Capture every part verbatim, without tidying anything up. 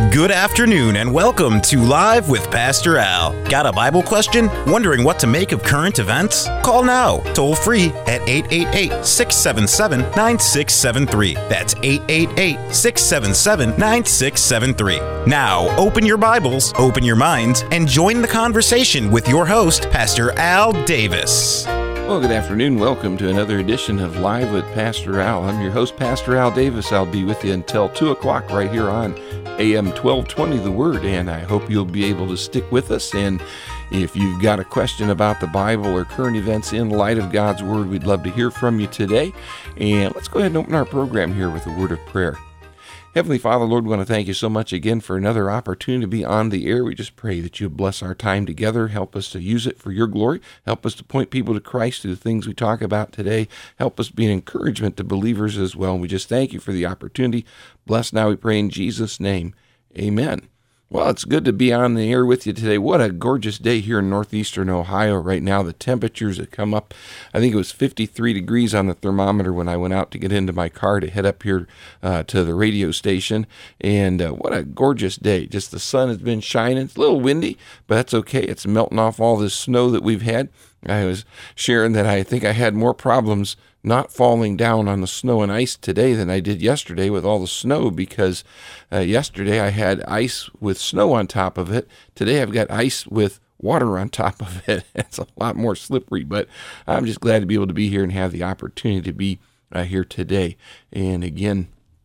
Good afternoon and welcome to Live with Pastor Al. Got a Bible question? Wondering what to make of current events? Call now, toll free at eight eight eight, six seven seven, nine six seven three. That's eight eight eight, six seven seven, nine six seven three. Now, open your Bibles, open your minds, and join the conversation with your host, Pastor Al Davis. Well, good afternoon. Welcome to another edition of Live with Pastor Al. I'm your host, Pastor Al Davis. I'll be with you until two o'clock right here on A M twelve twenty, The Word, and I hope you'll be able to stick with us. And if you've got a question about the Bible or current events in light of God's Word, we'd love to hear from you today. And let's go ahead and open our program here with a word of prayer. Heavenly Father, Lord, we want to thank you so much again for another opportunity to be on the air. We just pray that you bless our time together. Help us to use it for your glory. Help us to point people to Christ through the things we talk about today. Help us be an encouragement to believers as well. And we just thank you for the opportunity. Bless now, we pray in Jesus' name. Amen. Well, it's good to be on the air with you today. What a gorgeous day here in northeastern Ohio right now. The temperatures have come up. I think it was fifty-three degrees on the thermometer when I went out to get into my car to head up here uh, to the radio station. And uh, what a gorgeous day. Just the sun has been shining. It's a little windy, but that's okay. It's melting off all this snow that we've had. I was sharing that I think I had more problems not falling down on the snow and ice today than I did yesterday with all the snow, because uh, yesterday I had ice with snow on top of it. Today I've got ice with water on top of it. It's a lot more slippery, but I'm just glad to be able to be here and have the opportunity to be uh, here today. And again,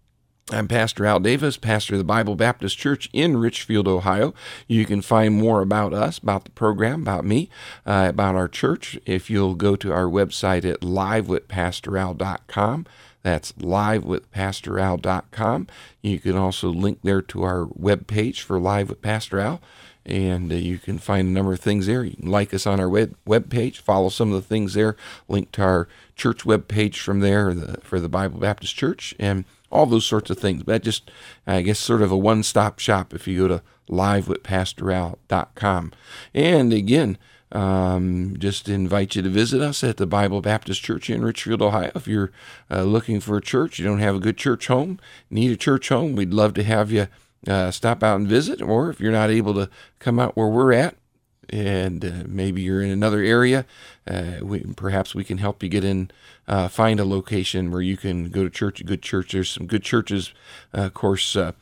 I'm Pastor Al Davis, pastor of the Bible Baptist Church in Richfield, Ohio. You can find more about us, about the program, about me, uh, about our church, if you'll go to our website at live with pastor al dot com. That's live with pastor al dot com. You can also link there to our webpage for Live with Pastor Al, and uh, you can find a number of things there. You can like us on our web webpage, follow some of the things there, link to our church webpage from there the, for the Bible Baptist Church, and all those sorts of things. But just, I guess, sort of a one-stop shop if you go to live with pastor al dot com. And again, um, just invite you to visit us at the Bible Baptist Church in Richfield, Ohio. If you're uh, looking for a church, you don't have a good church home, need a church home, we'd love to have you uh, stop out and visit. Or if you're not able to come out where we're at, and uh, maybe you're in another area, uh, we, perhaps we can help you get in, uh, find a location where you can go to church, a good church. There's some good churches, uh, of course. Uh,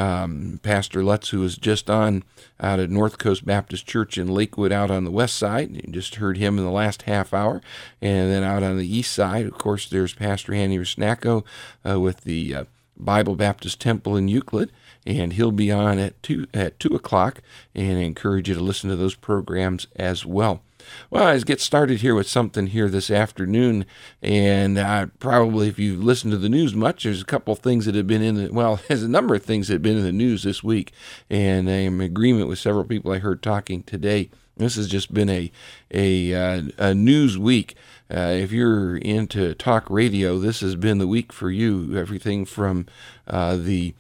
um, Pastor Lutz, who was just on out at North Coast Baptist Church in Lakewood out on the west side, you just heard him in the last half hour. And then out on the east side, of course, there's Pastor Andy Rusnacko uh, with the uh, Bible Baptist Temple in Euclid, and he'll be on at two at two o'clock, and I encourage you to listen to those programs as well. Well, let's get started here with something here this afternoon, and uh, probably if you've listened to the news much, there's a couple of things that have been in the, well, there's a number of things that have been in the news this week, and I'm in agreement with several people I heard talking today. This has just been a a, uh, a news week. Uh, if you're into talk radio, this has been the week for you. Everything from uh, the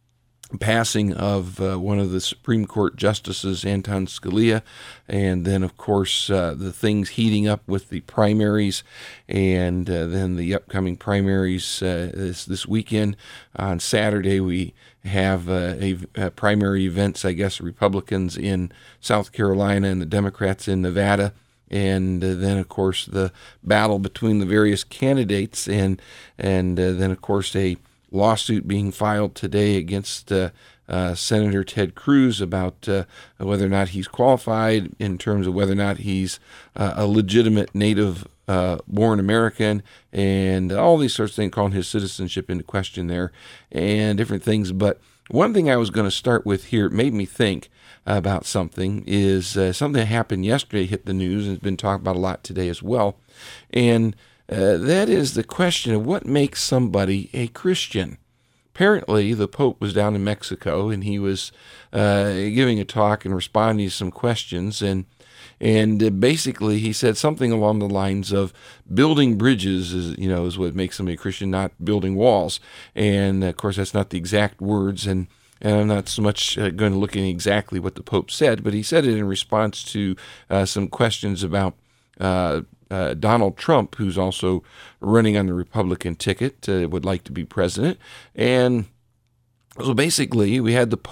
passing of uh, one of the Supreme Court justices, Anton Scalia, and then, of course, uh, the things heating up with the primaries, and uh, then the upcoming primaries uh, this, this weekend. On Saturday, we have uh, a, a primary events, I guess, Republicans in South Carolina and the Democrats in Nevada. And uh, then, of course, the battle between the various candidates, and and uh, then, of course, a lawsuit being filed today against uh, uh, Senator Ted Cruz about uh, whether or not he's qualified in terms of whether or not he's uh, a legitimate native uh, born American, and all these sorts of things, calling his citizenship into question there, and different things. But one thing I was going to start with here, it made me think about something, is uh, something that happened yesterday, hit the news, and has been talked about a lot today as well. And uh, that is the question of what makes somebody a Christian. Apparently, the Pope was down in Mexico, and he was uh, giving a talk and responding to some questions, and and uh, basically he said something along the lines of building bridges is, you know, is what makes somebody a Christian, not building walls. And of course, that's not the exact words, and And I'm not so much uh, going to look at exactly what the Pope said, but he said it in response to uh, some questions about uh, uh, Donald Trump, who's also running on the Republican ticket, uh, would like to be president. And so basically, we had the Pope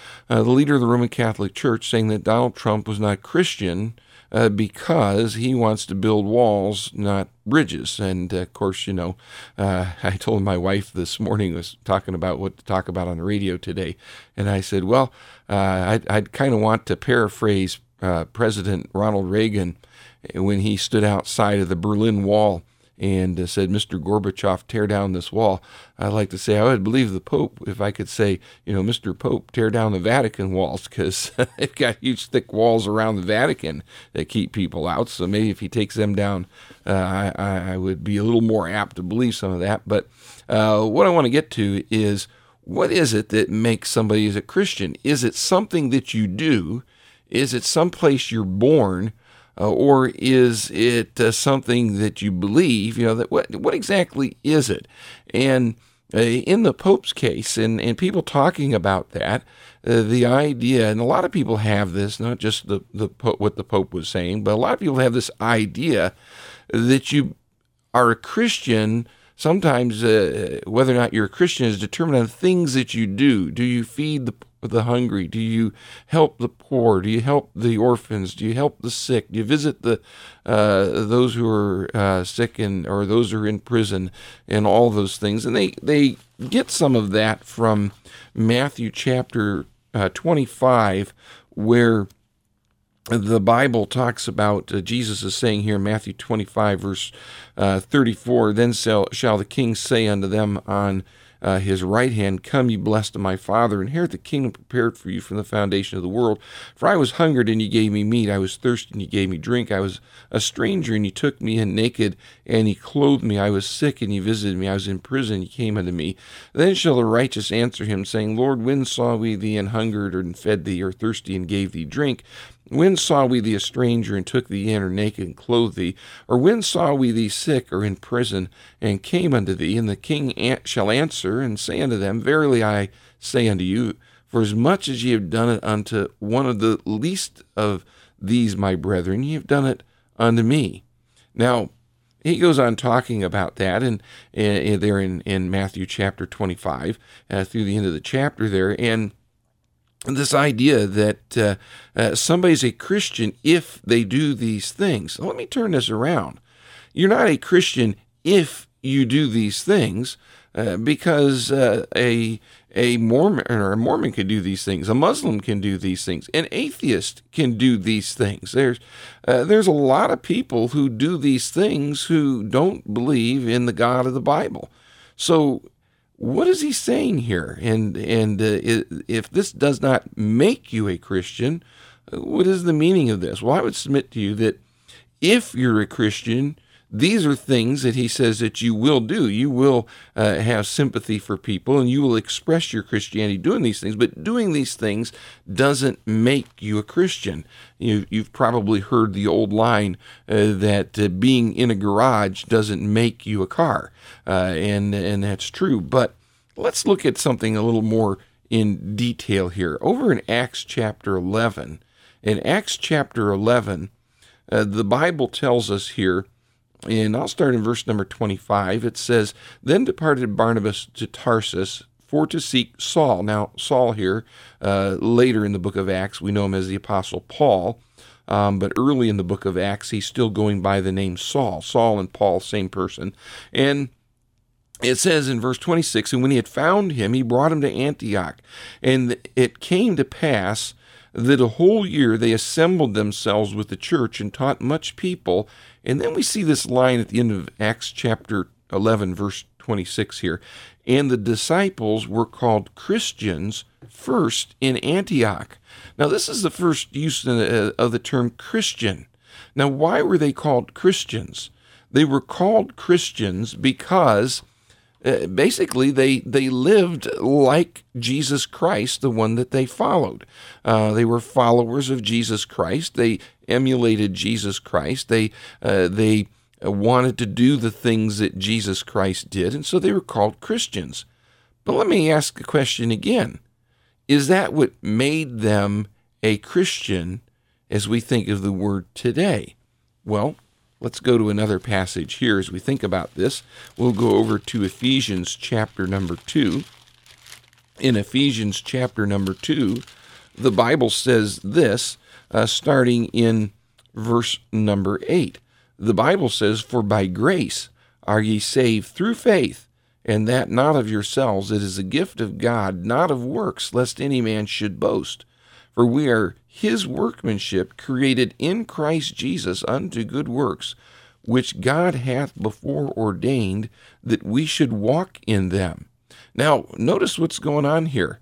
uh, the leader of the Roman Catholic Church, saying that Donald Trump was not Christian uh, because he wants to build walls, not bridges. And uh, of course, you know, uh, I told my wife this morning, was talking about what to talk about on the radio today, and I said, well, uh, I'd, I'd kind of want to paraphrase uh, President Ronald Reagan when he stood outside of the Berlin Wall and uh, said, Mister Gorbachev, tear down this wall. I'd like to say I would believe the Pope if I could say, you know, Mister Pope, tear down the Vatican walls, because they've got huge, thick walls around the Vatican that keep people out. So maybe if he takes them down, uh, I, I would be a little more apt to believe some of that. But uh, what I want to get to is, what is it that makes somebody as a Christian? Is it something that you do? Is it someplace you're born? Uh, or is it uh, something that you believe? You know, that what what exactly is it? And uh, in the Pope's case, and, and people talking about that, uh, the idea, and a lot of people have this, not just the, the what the Pope was saying, but a lot of people have this idea that you are a Christian. Sometimes uh, whether or not you're a Christian is determined on things that you do. Do you feed the the hungry? Do you help the poor? Do you help the orphans? Do you help the sick? Do you visit the uh, those who are uh, sick and or those who are in prison, and all those things? And they they get some of that from Matthew chapter uh, twenty-five, where the Bible talks about, uh, Jesus is saying here in Matthew twenty-five, verse uh, thirty-four, then shall, shall the king say unto them on uh, his right hand, come, ye blessed of my Father, inherit the kingdom prepared for you from the foundation of the world. For I was hungered, and ye gave me meat. I was thirsty, and ye gave me drink. I was a stranger, and ye took me in naked, and ye clothed me. I was sick, and ye visited me. I was in prison, and ye came unto me. Then shall the righteous answer him, saying, Lord, when saw we thee and hungered, and fed thee, or thirsty, and gave thee drink? When saw we thee a stranger, and took thee in, or naked, and clothed thee? Or when saw we thee sick, or in prison, and came unto thee? And the king shall answer and say unto them, Verily I say unto you, for as much as ye have done it unto one of the least of these my brethren, ye have done it unto me. Now, he goes on talking about that, and, and there in, in Matthew chapter twenty-five, uh, through the end of the chapter there, and this idea that uh, uh, somebody's a Christian if they do these things. Let me turn this around. You're not a Christian if you do these things, uh, because uh, a a Mormon or a Mormon can do these things, a Muslim can do these things, an atheist can do these things. There's uh, there's a lot of people who do these things who don't believe in the God of the Bible. So what is he saying here? And and uh, if this does not make you a Christian, what is the meaning of this? Well, I would submit to you that if you're a Christian, these are things that he says that you will do. You will uh, have sympathy for people, and you will express your Christianity doing these things. But doing these things doesn't make you a Christian. You, you've probably heard the old line uh, that uh, being in a garage doesn't make you a car, uh, and and that's true. But let's look at something a little more in detail here. Over in Acts chapter eleven, in Acts chapter eleven, uh, the Bible tells us here. And I'll start in verse number twenty-five. It says, Then departed Barnabas to Tarsus for to seek Saul. Now, Saul here, uh, later in the book of Acts, we know him as the Apostle Paul. Um, but early in the book of Acts, he's still going by the name Saul. Saul and Paul, same person. And it says in verse twenty-six, And when he had found him, he brought him to Antioch. And it came to pass that a whole year they assembled themselves with the church and taught much people. And then we see this line at the end of Acts chapter eleven, verse twenty-six here. And the disciples were called Christians first in Antioch. Now, this is the first use of the term Christian. Now, why were they called Christians? They were called Christians because Uh, basically, they, they lived like Jesus Christ, the one that they followed. Uh, they were followers of Jesus Christ. They emulated Jesus Christ. They uh, they wanted to do the things that Jesus Christ did, and so they were called Christians. But let me ask the question again. Is that what made them a Christian as we think of the word today? Well, let's go to another passage here as we think about this. We'll go over to Ephesians chapter number two. In Ephesians chapter number two, the Bible says this, uh, starting in verse number eight. The Bible says, "For by grace are ye saved through faith, and that not of yourselves, it is a gift of God, not of works, lest any man should boast. For we are his workmanship, created in Christ Jesus unto good works, which God hath before ordained that we should walk in them." Now, notice what's going on here.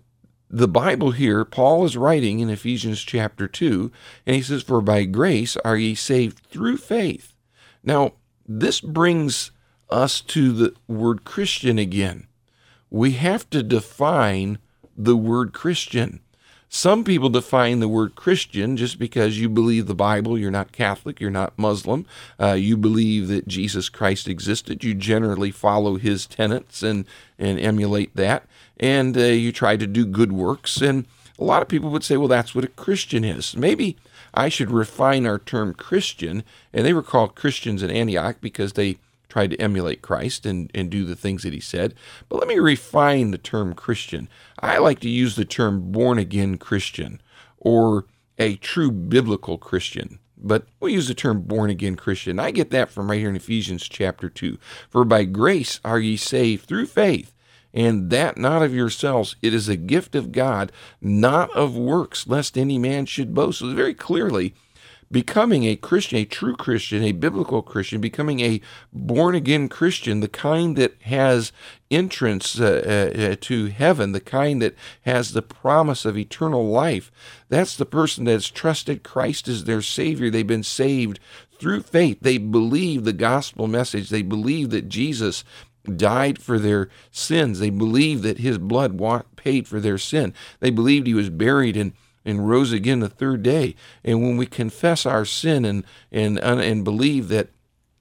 The Bible here, Paul is writing in Ephesians chapter two, and he says, "For by grace are ye saved through faith." Now, this brings us to the word Christian again. We have to define the word Christian. Some people define the word Christian just because you believe the Bible. You're not Catholic, you're not Muslim. Uh, you believe that Jesus Christ existed. You generally follow his tenets and, and emulate that. And uh, you try to do good works. And a lot of people would say, well, that's what a Christian is. Maybe I should refine our term Christian. And they were called Christians in Antioch because they tried to emulate Christ and, and do the things that he said. But let me refine the term Christian. I like to use the term born-again Christian or a true biblical Christian. But we'll use the term born-again Christian. I get that from right here in Ephesians chapter two. "For by grace are ye saved through faith, and that not of yourselves. It is a gift of God, not of works, lest any man should boast." So very clearly, becoming a Christian, a true Christian, a biblical Christian, becoming a born-again Christian, the kind that has entrance uh, uh, to heaven, the kind that has the promise of eternal life, that's the person that's trusted Christ as their Savior. They've been saved through faith. They believe the gospel message. They believe that Jesus died for their sins. They believe that his blood paid for their sin. They believed he was buried and and rose again the third day. And when we confess our sin and and and believe that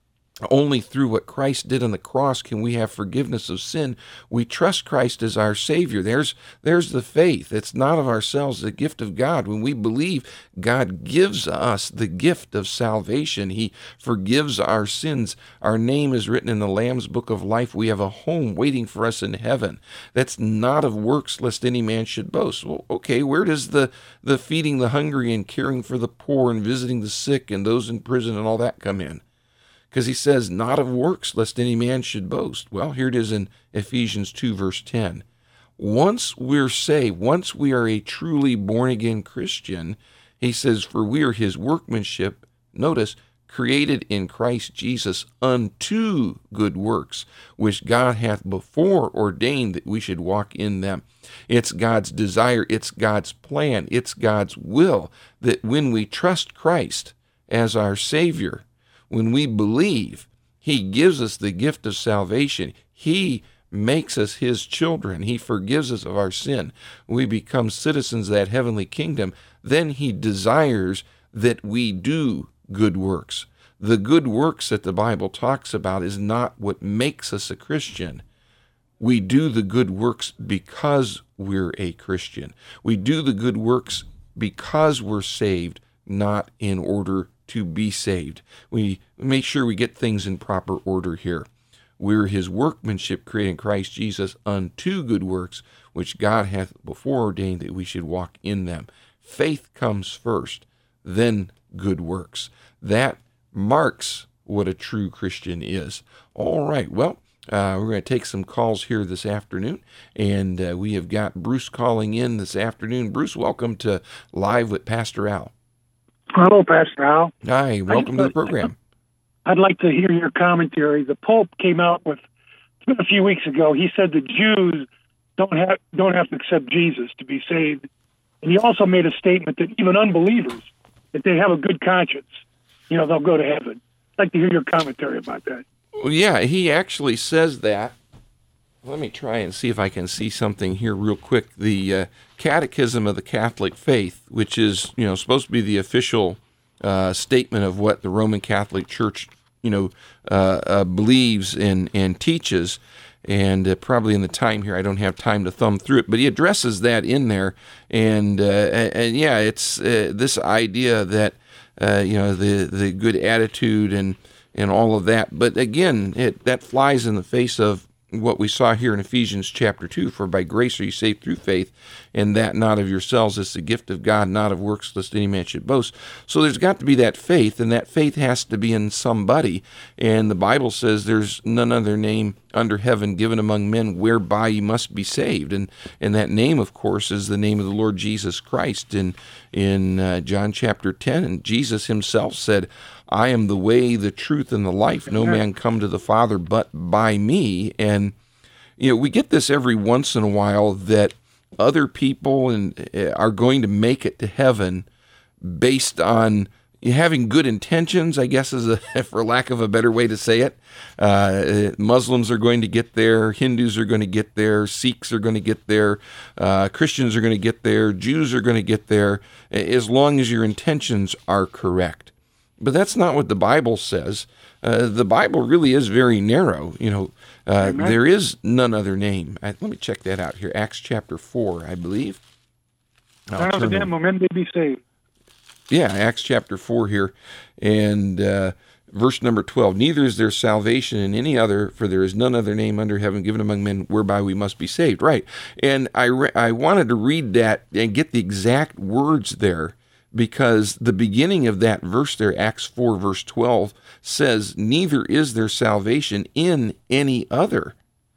only through what Christ did on the cross can we have forgiveness of sin, we trust Christ as our Savior. There's there's the faith. It's not of ourselves, the gift of God. When we believe, God gives us the gift of salvation. He forgives our sins. Our name is written in the Lamb's Book of Life. We have a home waiting for us in heaven. That's not of works, lest any man should boast. Well, okay, where does the, the feeding the hungry and caring for the poor and visiting the sick and those in prison and all that come in? Because he says, not of works, lest any man should boast. Well, here it is in Ephesians two, verse ten. Once we're saved, once we are a truly born-again Christian, he says, for we are his workmanship, notice, created in Christ Jesus unto good works, which God hath before ordained that we should walk in them. It's God's desire, it's God's plan, it's God's will that when we trust Christ as our Savior, when we believe, he gives us the gift of salvation. He makes us his children. He forgives us of our sin. We become citizens of that heavenly kingdom. Then he desires that we do good works. The good works that the Bible talks about is not what makes us a Christian. We do the good works because we're a Christian. We do the good works because we're saved, not in order to be saved. We make sure we get things in proper order here. We're his workmanship created in Christ Jesus unto good works, which God hath before ordained that we should walk in them. Faith comes first, then good works. That marks what a true Christian is. All right, well, uh, we're going to take some calls here this afternoon, and uh, we have got Bruce calling in this afternoon. Bruce, welcome to Live with Pastor Al. Hello, Pastor Al. Hi, welcome to the program. I'd like to hear your commentary. The Pope came out with, a few weeks ago, he said the Jews don't have don't have to accept Jesus to be saved. And he also made a statement that even unbelievers, if they have a good conscience, you know, they'll go to heaven. I'd like to hear your commentary about that. Well, yeah, he actually says that. Let me try and see if I can see something here real quick. The uh, Catechism of the Catholic Faith, which is, you know, supposed to be the official uh, statement of what the Roman Catholic Church, you know, uh, uh, believes and, and teaches. And uh, probably in the time here, I don't have time to thumb through it, but he addresses that in there. And, uh, and, and yeah, it's uh, this idea that, uh, you know, the, the good attitude and, and all of that. But again, it, that flies in the face of what we saw here in Ephesians chapter two, for by grace are you saved through faith, and that not of yourselves, is the gift of God, not of works, lest any man should boast. So there's got to be that faith, and that faith has to be in somebody. And the Bible says there's none other name under heaven given among men whereby you must be saved. And and that name, of course, is the name of the Lord Jesus Christ. In, in uh, John chapter ten, and Jesus himself said, I am the way, the truth, and the life. No man come to the Father but by me. And, you know, we get this every once in a while that other people and uh, are going to make it to heaven based on having good intentions, I guess is a, for lack of a better way to say it. Uh, Muslims are going to get there. Hindus are going to get there. Sikhs are going to get there. Uh, Christians are going to get there. Jews are going to get there, as long as your intentions are correct. But that's not what the Bible says. Uh, the Bible really is very narrow. You know, uh, there is none other name. I, let me check that out here. Acts chapter four, I believe. None other name, men may be saved. Yeah, Acts chapter four here, and uh, verse number twelve. Neither is there salvation in any other, for there is none other name under heaven given among men whereby we must be saved. Right, and I re- I wanted to read that and get the exact words there, because the beginning of that verse there, Acts four, verse twelve, says, neither is there salvation in any other.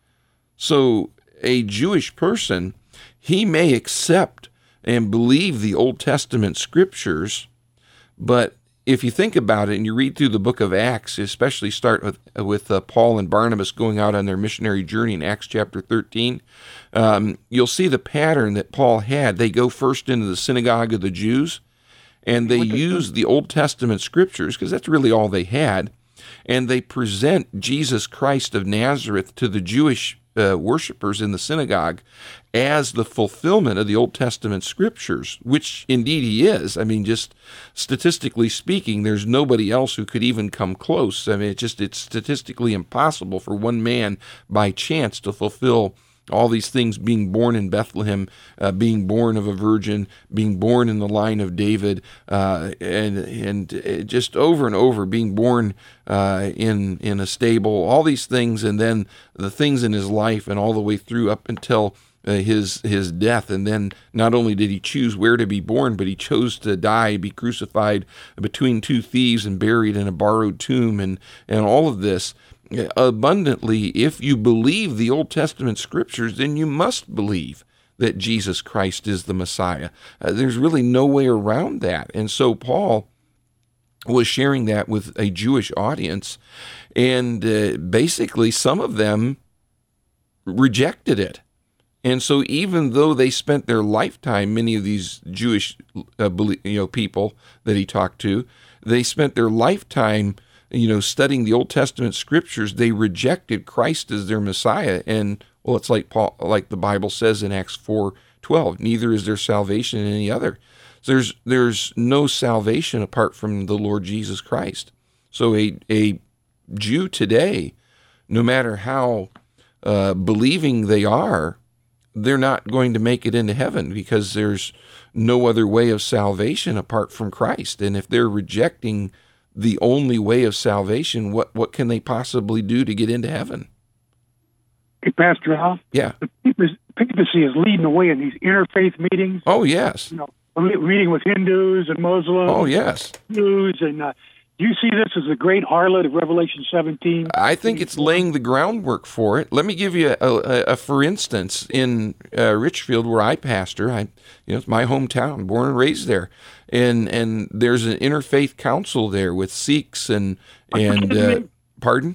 So a Jewish person, he may accept and believe the Old Testament scriptures, but if you think about it and you read through the book of Acts, especially start with, with uh, Paul and Barnabas going out on their missionary journey in Acts chapter thirteen, um, you'll see the pattern that Paul had. They go first into the synagogue of the Jews, and they use the Old Testament scriptures, because that's really all they had, and they present Jesus Christ of Nazareth to the Jewish uh, worshipers in the synagogue as the fulfillment of the Old Testament scriptures, which indeed he is. I mean, just statistically speaking, there's nobody else who could even come close. I mean, it's just, it's statistically impossible for one man by chance to fulfill all these things, being born in Bethlehem, uh, being born of a virgin, being born in the line of David, uh, and and just over and over, being born uh, in in a stable, all these things, and then the things in his life, and all the way through up until uh, his his death. And then not only did he choose where to be born, but he chose to die, be crucified between two thieves, and buried in a borrowed tomb, and and all of this. Abundantly, if you believe the Old Testament scriptures, then you must believe that Jesus Christ is the Messiah. Uh, there's really no way around that. And so Paul was sharing that with a Jewish audience, and uh, basically some of them rejected it. And so even though they spent their lifetime, many of these Jewish uh, you know, people that he talked to, they spent their lifetime you know, studying the Old Testament scriptures, they rejected Christ as their Messiah. And, well, it's like Paul, like the Bible says in Acts four twelve, neither is there salvation in any other. So there's there's no salvation apart from the Lord Jesus Christ. So a, a Jew today, no matter how uh, believing they are, they're not going to make it into heaven, because there's no other way of salvation apart from Christ. And if they're rejecting the only way of salvation, what, what can they possibly do to get into heaven? Hey, Pastor Al? Yeah. The papacy is leading the way in these interfaith meetings. Oh, yes. You know, meeting with Hindus and Muslims. Oh, yes. Jews, and uh, do you see this as a great harlot of Revelation seventeen? I think it's laying the groundwork for it. Let me give you a, a, a for instance, in uh, Richfield, where I pastor, I, you know, it's my hometown, born and raised there. And and there's an interfaith council there with Sikhs and, and uh, pardon?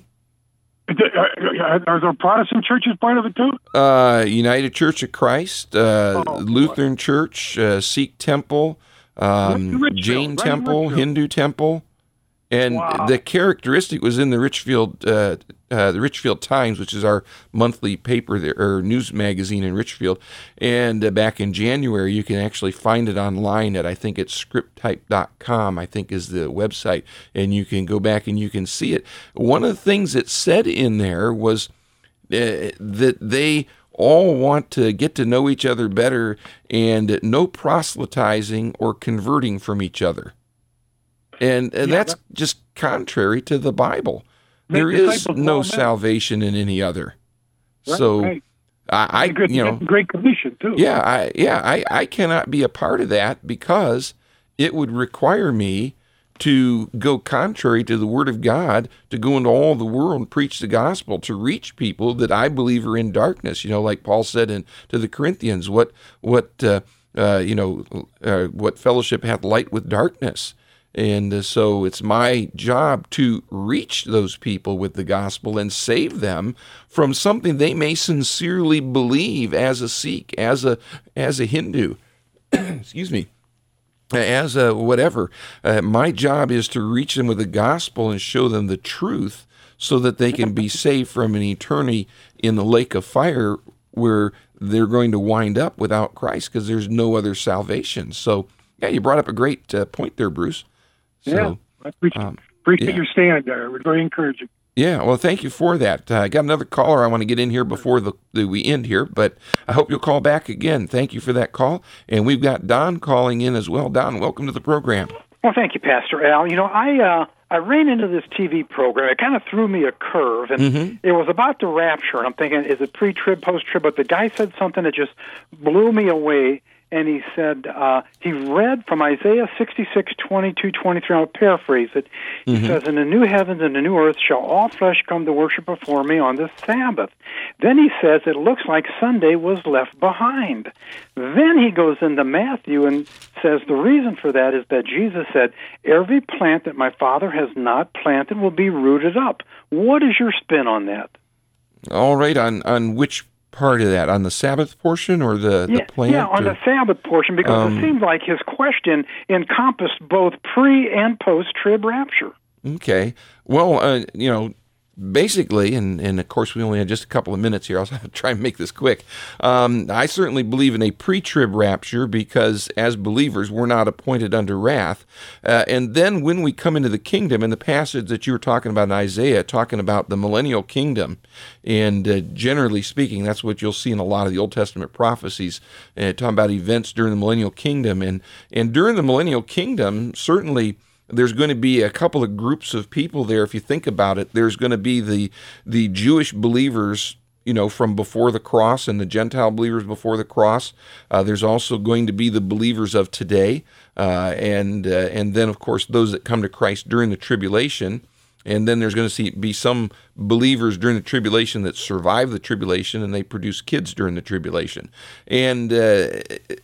Are there Protestant churches part of it too? Uh, United Church of Christ, uh, oh, Lutheran boy. Church, uh, Sikh Temple, um, Jain right Temple, Hindu Temple. And wow. The characteristic was in the Richfield, uh, uh, the Richfield Times, which is our monthly paper there, or news magazine in Richfield. And uh, back in January, you can actually find it online at, I think it's script type dot com, I think is the website. And you can go back and you can see it. One of the things it said in there was uh, that they all want to get to know each other better, and no proselytizing or converting from each other. And, and yeah, that's that, just contrary to the Bible. There is no salvation in any other. So right. I, I good, you know, great commission too. Yeah, I yeah I, I cannot be a part of that because it would require me to go contrary to the Word of God, to go into all the world and preach the gospel, to reach people that I believe are in darkness. You know, like Paul said in to the Corinthians, what what uh, uh, you know uh, what fellowship hath light with darkness. And uh, so it's my job to reach those people with the gospel and save them from something they may sincerely believe as a Sikh, as a as a Hindu, excuse me, as a whatever. Uh, my job is to reach them with the gospel and show them the truth so that they can be saved from an eternity in the lake of fire where they're going to wind up without Christ because there's no other salvation. So, yeah, you brought up a great uh, point there, Bruce. So, yeah, I appreciate, um, appreciate yeah. your stand there. It was very encouraging. Yeah, well, thank you for that. Uh, I got another caller I want to get in here before the, the we end here, but I hope you'll call back again. Thank you for that call. And we've got Don calling in as well. Don, welcome to the program. Well, thank you, Pastor Al. You know, I uh, I ran into this T V program. It kind of threw me a curve, and mm-hmm. it was about the rapture. And I'm thinking, is it pre-trib, post-trib? But the guy said something that just blew me away. And he said, uh, he read from Isaiah sixty-six, twenty-two, twenty-three. I'll paraphrase it. He mm-hmm. says, in the new heavens and the new earth shall all flesh come to worship before me on the Sabbath. Then he says, it looks like Sunday was left behind. Then he goes into Matthew and says, the reason for that is that Jesus said, every plant that my Father has not planted will be rooted up. What is your spin on that? All right, on, on which part of that, on the Sabbath portion or the, yeah, the plant? Yeah, on or? the Sabbath portion, because um, it seems like his question encompassed both pre- and post-trib rapture. Okay. Well, uh, you know, basically, and, and of course we only have just a couple of minutes here, I'll try and make this quick. Um, I certainly believe in a pre-trib rapture because as believers, we're not appointed under wrath. Uh, and then when we come into the kingdom, in the passage that you were talking about in Isaiah, talking about the millennial kingdom, and uh, generally speaking, that's what you'll see in a lot of the Old Testament prophecies, uh, talking about events during the millennial kingdom. And, and during the millennial kingdom, certainly there's going to be a couple of groups of people there. If you think about it, there's going to be the the Jewish believers, you know, from before the cross, and the Gentile believers before the cross. Uh, there's also going to be the believers of today, uh, and uh, and then of course those that come to Christ during the tribulation. And then there's going to see, be some believers during the tribulation that survive the tribulation, and they produce kids during the tribulation. And uh,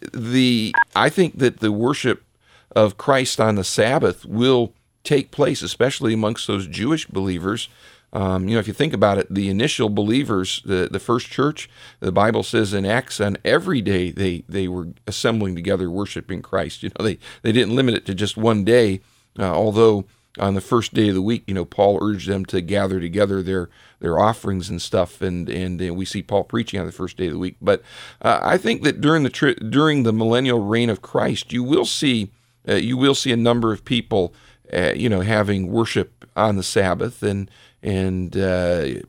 the I think that the worship of Christ on the Sabbath will take place, especially amongst those Jewish believers. Um, you know, if you think about it, the initial believers, the, the first church, the Bible says in Acts, on every day they, they were assembling together, worshiping Christ. You know, they, they didn't limit it to just one day, uh, although on the first day of the week, you know, Paul urged them to gather together their their offerings and stuff, and and, and we see Paul preaching on the first day of the week. But uh, I think that during the tri- during the millennial reign of Christ, you will see Uh, you will see a number of people, uh, you know, having worship on the Sabbath, and and uh,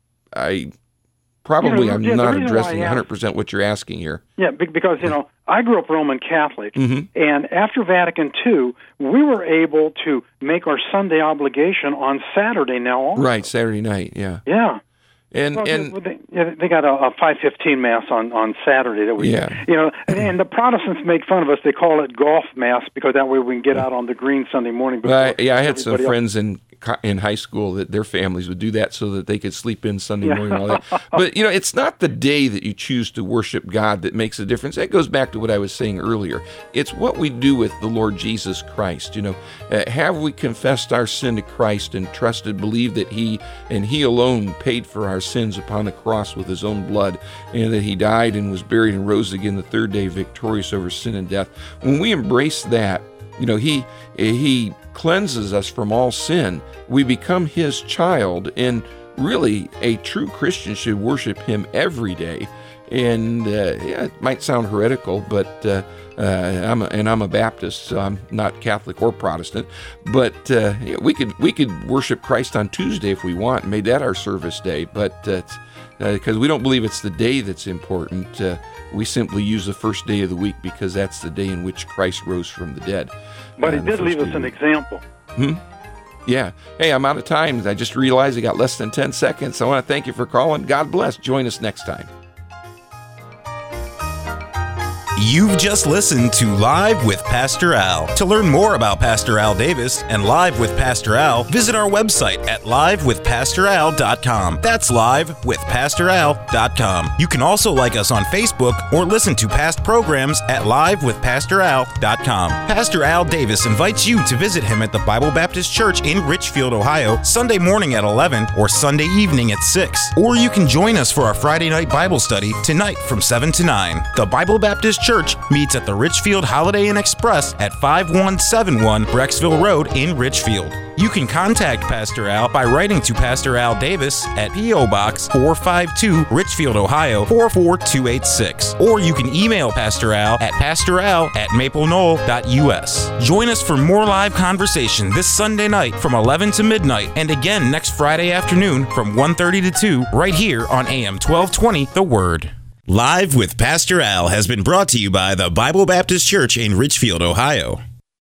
I probably you know, I'm yeah, not addressing one hundred percent what you're asking here. Yeah, because you know I grew up Roman Catholic, mm-hmm. and after Vatican Two, we were able to make our Sunday obligation on Saturday now. Also. Right, Saturday night. Yeah. Yeah. And well, and they, yeah, they got a, a five fifteen mass on, on Saturday that we, yeah. you know, and, and the Protestants make fun of us. They call it golf mass because that way we can get out on the green Sunday morning. Well, I, yeah, I had some friends in in high school that their families would do that so that they could sleep in Sunday morning and all that. But, you know, it's not the day that you choose to worship God that makes a difference. That goes back to what I was saying earlier. It's what we do with the Lord Jesus Christ. You know, uh, have we confessed our sin to Christ and trusted, believed that He and He alone paid for our sins upon the cross with His own blood, and that He died and was buried and rose again the third day victorious over sin and death? When we embrace that, you know, he he cleanses us from all sin. We become His child, and really a true Christian should worship Him every day. And uh, yeah, it might sound heretical, but uh, uh, I'm a, and I'm a Baptist, so I'm not Catholic or Protestant. But uh, yeah, we could we could worship Christ on Tuesday if we want, and made that our service day. But uh, because uh, we don't believe it's the day that's important. Uh, we simply use the first day of the week because that's the day in which Christ rose from the dead. But uh, He did leave us an example. Hmm? Yeah. Hey, I'm out of time. I just realized I got less than ten seconds. I want to thank you for calling. God bless. Join us next time. You've just listened to Live with Pastor Al. To learn more about Pastor Al Davis and Live with Pastor Al, visit our website at live with pastor al dot com. That's live with pastor al dot com. You can also like us on Facebook or listen to past programs at live with pastor al dot com. Pastor Al Davis invites you to visit him at the Bible Baptist Church in Richfield, Ohio, Sunday morning at eleven or Sunday evening at six. Or you can join us for our Friday night Bible study tonight from seven to nine. The Bible Baptist Church meets at the Richfield Holiday Inn Express at five one seven one Brecksville Road in Richfield. You can contact Pastor Al by writing to Pastor Al Davis at P O Box four five two, Richfield, Ohio four four two eight six. Or you can email Pastor Al at pastoral at maple knoll dot u s. Join us for more live conversation this Sunday night from eleven to midnight, and again next Friday afternoon from one thirty to two, right here on A M twelve twenty The Word. Live with Pastor Al has been brought to you by the Bible Baptist Church in Richfield, Ohio.